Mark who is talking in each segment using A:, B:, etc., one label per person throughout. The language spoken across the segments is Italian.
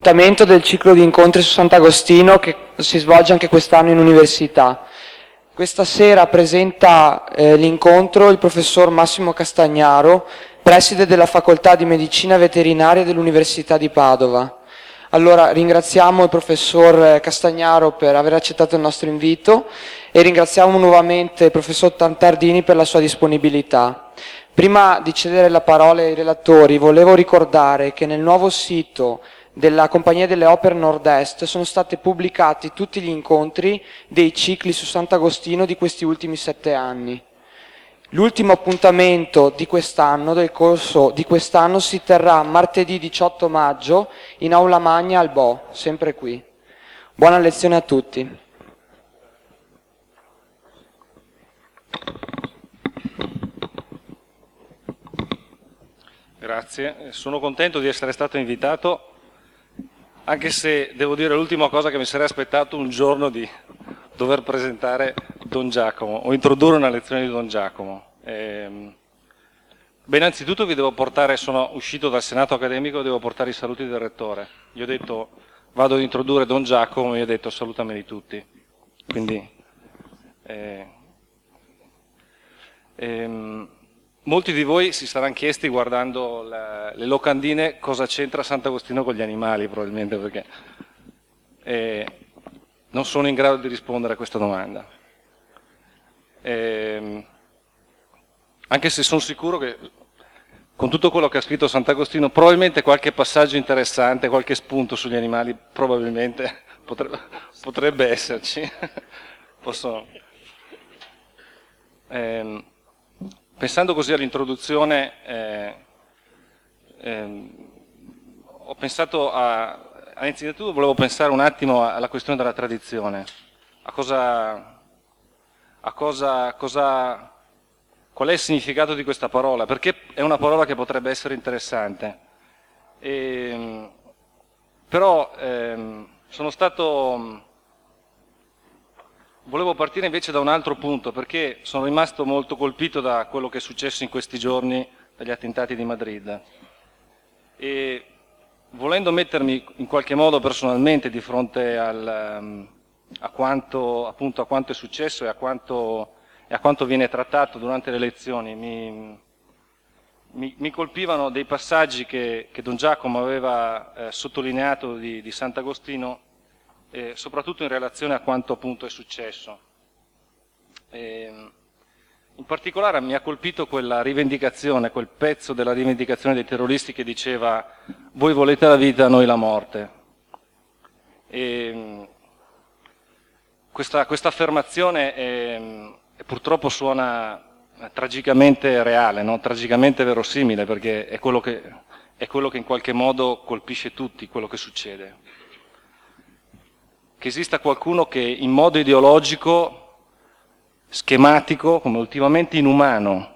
A: Appuntamento del ciclo di incontri su Sant'Agostino che si svolge anche quest'anno in università. Questa sera presenta l'incontro il professor Massimo Castagnaro, preside della Facoltà di Medicina Veterinaria dell'Università di Padova. Allora ringraziamo il professor Castagnaro per aver accettato il nostro invito e ringraziamo nuovamente il professor Tantardini per la sua disponibilità. Prima di cedere la parola ai relatori, volevo ricordare che nel nuovo sito della Compagnia delle Opere Nord-Est sono stati pubblicati tutti gli incontri dei cicli su Sant'Agostino di questi ultimi 7 anni. L'ultimo appuntamento di quest'anno, del corso di quest'anno, si terrà martedì 18 maggio in Aula Magna al Bo, sempre qui. Buona lezione a tutti.
B: Grazie, sono contento di essere stato invitato, anche se devo dire l'ultima cosa che mi sarei aspettato un giorno di dover presentare Don Giacomo o introdurre una lezione di Don Giacomo. Beh, innanzitutto vi devo portare, sono uscito dal Senato accademico, devo portare i saluti del Rettore. Gli ho detto vado ad introdurre Don Giacomo, mi ha detto salutameli tutti. Quindi, molti di voi si saranno chiesti guardando le locandine cosa c'entra Sant'Agostino con gli animali, probabilmente perché non sono in grado di rispondere a questa domanda. Anche se sono sicuro che con tutto quello che ha scritto Sant'Agostino probabilmente qualche passaggio interessante, qualche spunto sugli animali probabilmente potrebbe esserci. Pensando così all'introduzione, ho pensato innanzitutto volevo pensare un attimo alla questione della tradizione, qual è il significato di questa parola, perché è una parola che potrebbe essere interessante. Però volevo partire invece da un altro punto, perché sono rimasto molto colpito da quello che è successo in questi giorni dagli attentati di Madrid. E volendo mettermi in qualche modo personalmente di fronte a quanto è successo e a quanto viene trattato durante le elezioni, mi colpivano dei passaggi che Don Giacomo aveva sottolineato di Sant'Agostino, soprattutto in relazione a quanto appunto è successo. In particolare mi ha colpito quella rivendicazione, quel pezzo della rivendicazione dei terroristi che diceva voi volete la vita, noi la morte. Questa affermazione purtroppo suona tragicamente reale, no? Tragicamente verosimile, perché è quello che in qualche modo colpisce tutti, quello che succede. Che esista qualcuno che in modo ideologico, schematico, come ultimamente inumano,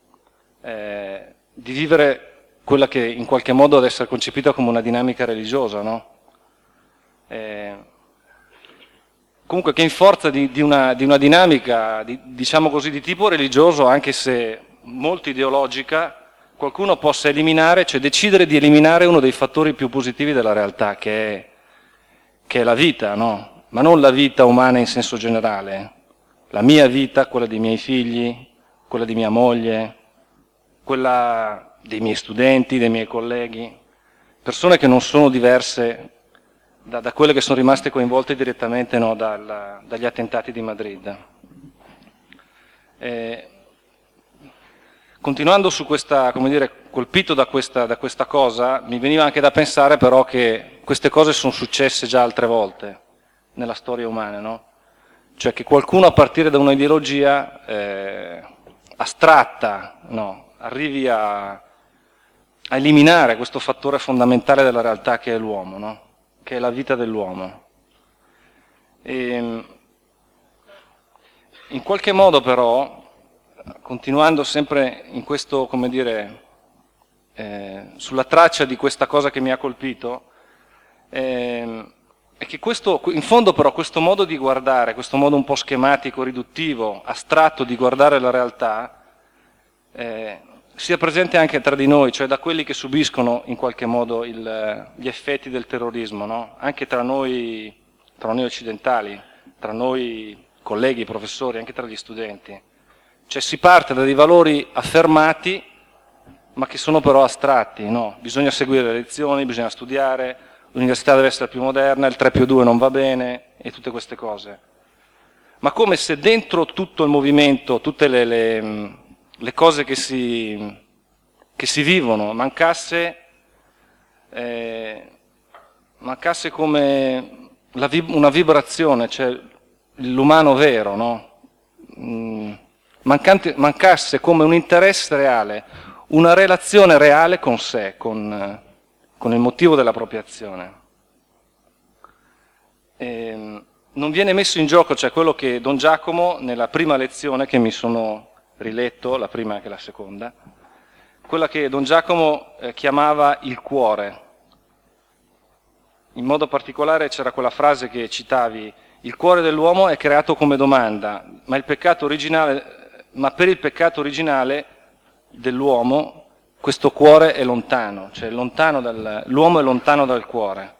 B: di vivere quella che in qualche modo deve essere concepita come una dinamica religiosa, no? Comunque che in forza di una dinamica, diciamo così, di tipo religioso, anche se molto ideologica, qualcuno possa eliminare, cioè decidere di eliminare uno dei fattori più positivi della realtà, che è la vita, no? Ma non la vita umana in senso generale, la mia vita, quella dei miei figli, quella di mia moglie, quella dei miei studenti, dei miei colleghi, persone che non sono diverse da quelle che sono rimaste coinvolte direttamente, no, dagli attentati di Madrid. Continuando su questa, come dire, colpito da questa cosa, mi veniva anche da pensare però che queste cose sono successe già altre volte nella storia umana, no? Cioè che qualcuno a partire da un'ideologia astratta, no, arrivi a eliminare questo fattore fondamentale della realtà che è l'uomo, no? Che è la vita dell'uomo. In qualche modo però, continuando sempre in questo, come dire, sulla traccia di questa cosa che mi ha colpito, è che in fondo però questo modo di guardare, questo modo un po' schematico, riduttivo, astratto di guardare la realtà, sia presente anche tra di noi, cioè da quelli che subiscono in qualche modo gli effetti del terrorismo, no? Anche tra noi occidentali, tra noi colleghi, professori, anche tra gli studenti. Cioè si parte da dei valori affermati, ma che sono però astratti, no? Bisogna seguire le lezioni, bisogna studiare, l'università deve essere più moderna, il 3+2 non va bene, e tutte queste cose. Ma come se dentro tutto il movimento, tutte le cose che si vivono, mancasse come una vibrazione, cioè l'umano vero, no? Mancasse come un interesse reale, una relazione reale con sé, con il motivo della propria azione. Non viene messo in gioco, cioè quello che Don Giacomo, nella prima lezione che mi sono riletto, la prima che la seconda, quella che Don Giacomo chiamava il cuore. In modo particolare c'era quella frase che citavi: il cuore dell'uomo è creato come domanda, ma per il peccato originale dell'uomo questo cuore è lontano, cioè l'uomo è lontano dal cuore.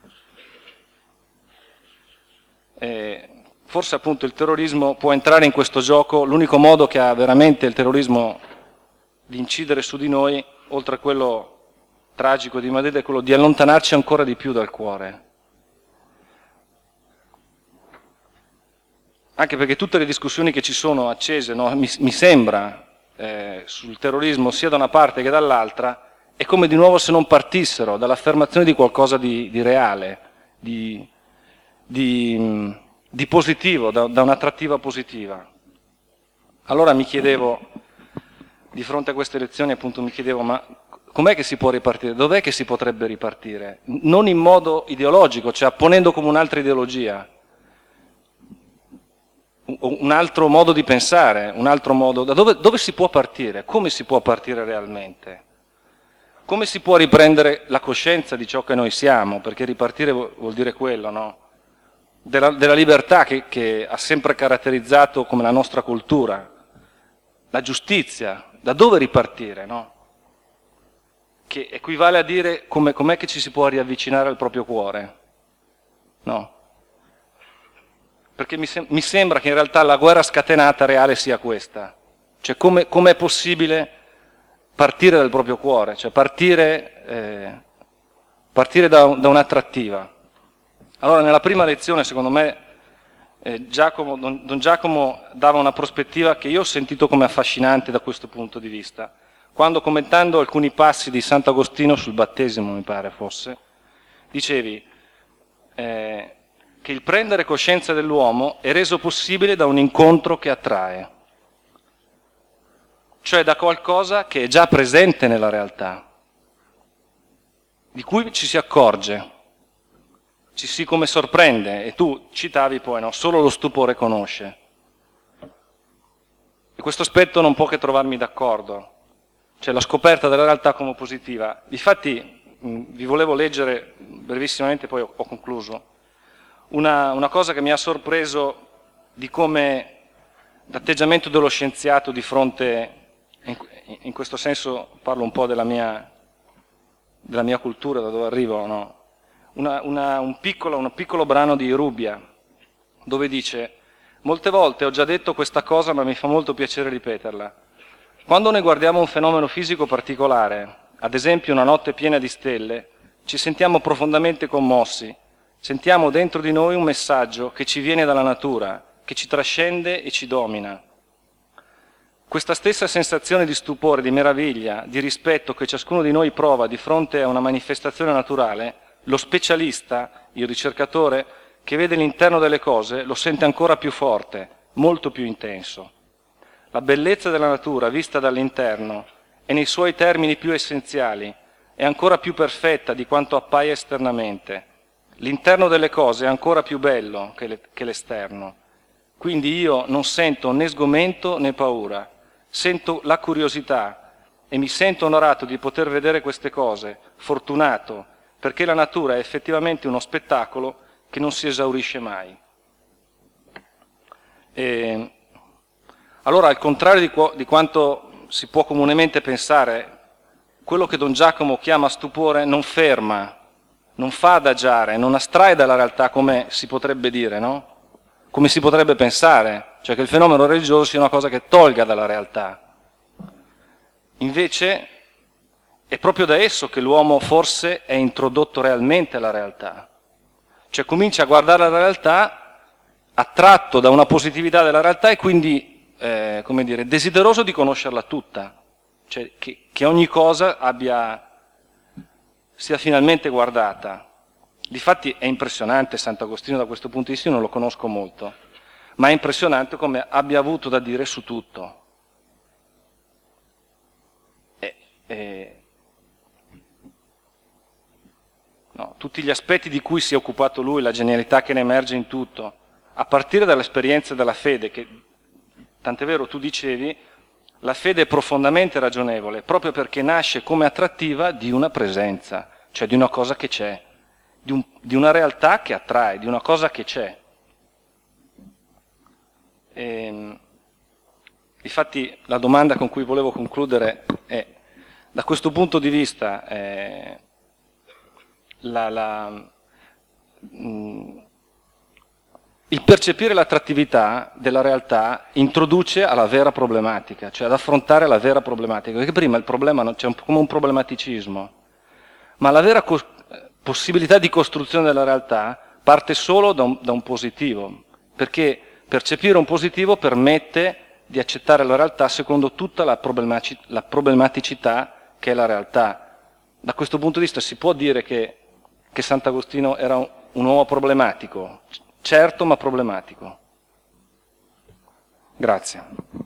B: Forse appunto il terrorismo può entrare in questo gioco, l'unico modo che ha veramente il terrorismo di incidere su di noi, oltre a quello tragico di Madrid, è quello di allontanarci ancora di più dal cuore. Anche perché tutte le discussioni che ci sono accese, no, mi sembra, sul terrorismo sia da una parte che dall'altra, è come di nuovo se non partissero dall'affermazione di qualcosa di reale, di positivo, da un'attrattiva positiva. Allora mi chiedevo, di fronte a queste elezioni appunto mi chiedevo, ma com'è che si può ripartire? Dov'è che si potrebbe ripartire? Non in modo ideologico, cioè apponendo come un'altra ideologia, un altro modo di pensare, un altro modo. Da dove si può partire? Come si può partire realmente? Come si può riprendere la coscienza di ciò che noi siamo? Perché ripartire vuol dire quello, no? Della libertà che ha sempre caratterizzato come la nostra cultura, la giustizia, da dove ripartire, no? Che equivale a dire com'è che ci si può riavvicinare al proprio cuore, no? Perché mi sembra che in realtà la guerra scatenata reale sia questa, cioè come è possibile partire dal proprio cuore, cioè partire da un'attrattiva. Allora nella prima lezione secondo me Don Giacomo dava una prospettiva che io ho sentito come affascinante da questo punto di vista, quando commentando alcuni passi di Sant'Agostino sul battesimo, mi pare fosse, dicevi che il prendere coscienza dell'uomo è reso possibile da un incontro che attrae, cioè da qualcosa che è già presente nella realtà, di cui ci si accorge, ci si come sorprende, e tu citavi poi, no? Solo lo stupore conosce. E questo aspetto non può che trovarmi d'accordo, cioè la scoperta della realtà come positiva. Difatti vi volevo leggere brevissimamente, poi ho concluso, una cosa che mi ha sorpreso di come l'atteggiamento dello scienziato di fronte, in questo senso parlo un po' della mia cultura, da dove arrivo, no? Un piccolo brano di Rubbia, dove dice: molte volte ho già detto questa cosa, ma mi fa molto piacere ripeterla. Quando noi guardiamo un fenomeno fisico particolare, ad esempio una notte piena di stelle, ci sentiamo profondamente commossi, sentiamo dentro di noi un messaggio che ci viene dalla natura, che ci trascende e ci domina. Questa stessa sensazione di stupore, di meraviglia, di rispetto che ciascuno di noi prova di fronte a una manifestazione naturale, lo specialista, il ricercatore, che vede l'interno delle cose, lo sente ancora più forte, molto più intenso. La bellezza della natura, vista dall'interno, e nei suoi termini più essenziali, è ancora più perfetta di quanto appaia esternamente. L'interno delle cose è ancora più bello che l'esterno. Quindi io non sento né sgomento né paura, sento la curiosità e mi sento onorato di poter vedere queste cose, fortunato, perché la natura è effettivamente uno spettacolo che non si esaurisce mai. Allora, al contrario di quanto si può comunemente pensare, quello che Don Giacomo chiama stupore non ferma, non fa adagiare, non astrae dalla realtà come si potrebbe dire, no? Come si potrebbe pensare, cioè che il fenomeno religioso sia una cosa che tolga dalla realtà. Invece è proprio da esso che l'uomo forse è introdotto realmente alla realtà. Cioè comincia a guardare la realtà attratto da una positività della realtà e quindi, come dire, desideroso di conoscerla tutta. Cioè che ogni cosa sia finalmente guardata. Difatti è impressionante Sant'Agostino da questo punto di vista, io non lo conosco molto, ma è impressionante come abbia avuto da dire su tutto. No, tutti gli aspetti di cui si è occupato lui, la genialità che ne emerge in tutto, a partire dall'esperienza della fede, che tant'è vero tu dicevi, la fede è profondamente ragionevole, proprio perché nasce come attrattiva di una presenza, cioè di una cosa che c'è, di una realtà che attrae, di una cosa che c'è. Infatti la domanda con cui volevo concludere è, da questo punto di vista, il percepire l'attrattività della realtà introduce alla vera problematica, cioè ad affrontare la vera problematica, perché prima il problema c'è come un problematicismo, ma la vera possibilità di costruzione della realtà parte solo da un positivo, perché percepire un positivo permette di accettare la realtà secondo tutta la problematicità che è la realtà. Da questo punto di vista si può dire che Sant'Agostino era un uomo problematico, certo ma problematico. Grazie.